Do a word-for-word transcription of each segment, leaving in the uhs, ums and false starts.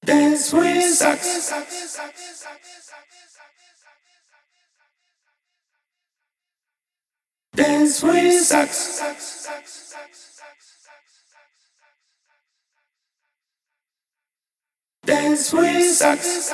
Dance with Sax. Dance with Sax. Dance with Sax.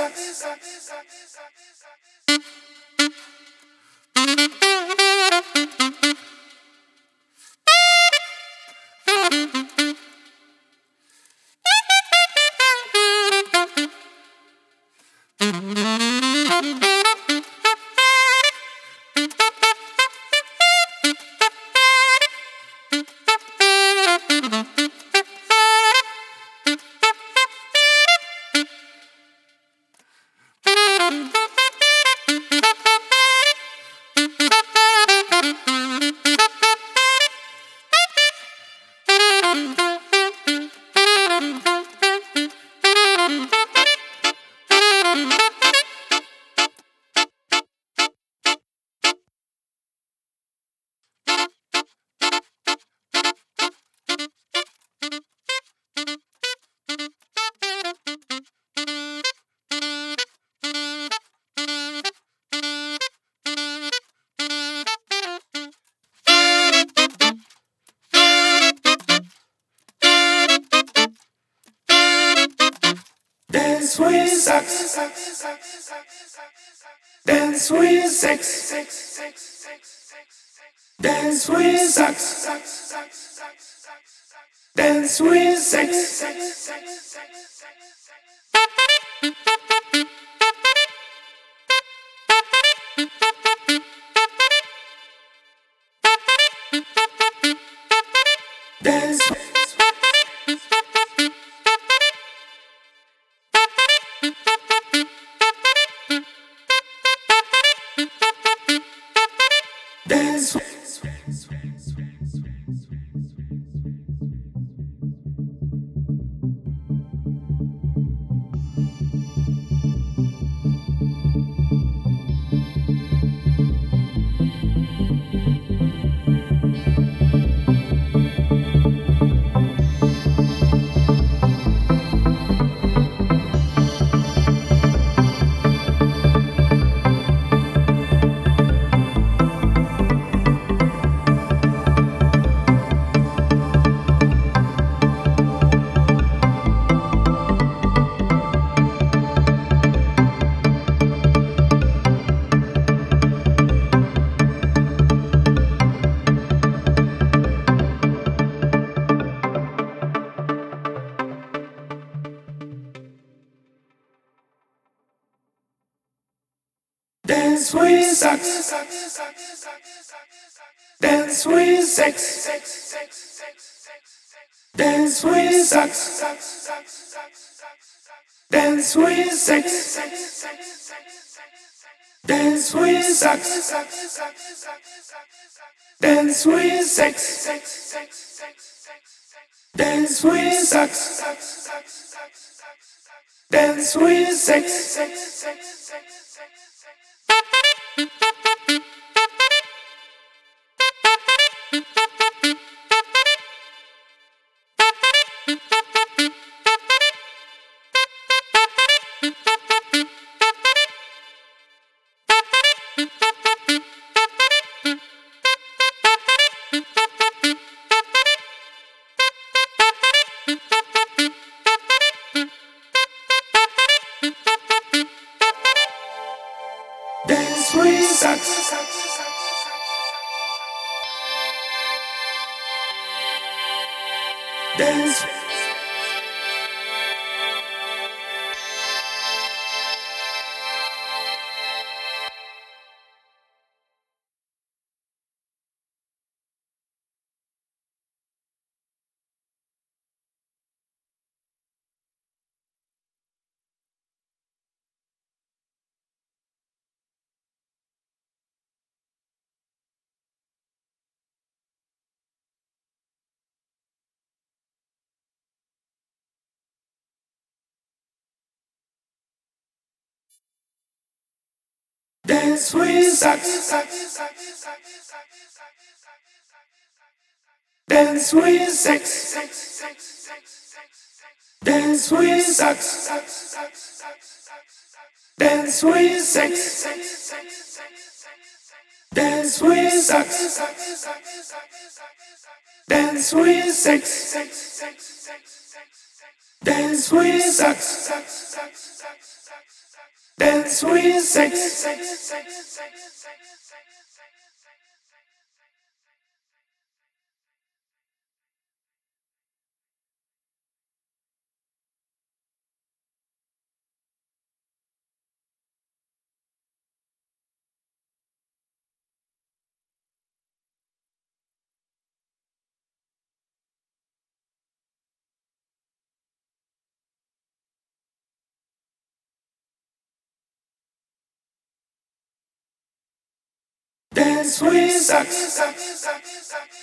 Dance with Sax. Dance with Sax. Dance with Sax. Dance with Sax. Dance. Dance. Dance with Sax. Dance with Sax. Dance with Sax. Dance with Sax. Dance with Sax. Dance with Sax. Dance with Sax. Dance with Sax. Dance with Sax. Dance. Dance with Sax. Dance with Sax. Dance with sex. Dance with sex. Dance with sex. Dance with sex. Dance with sex. Dance with sex. Dance with sex.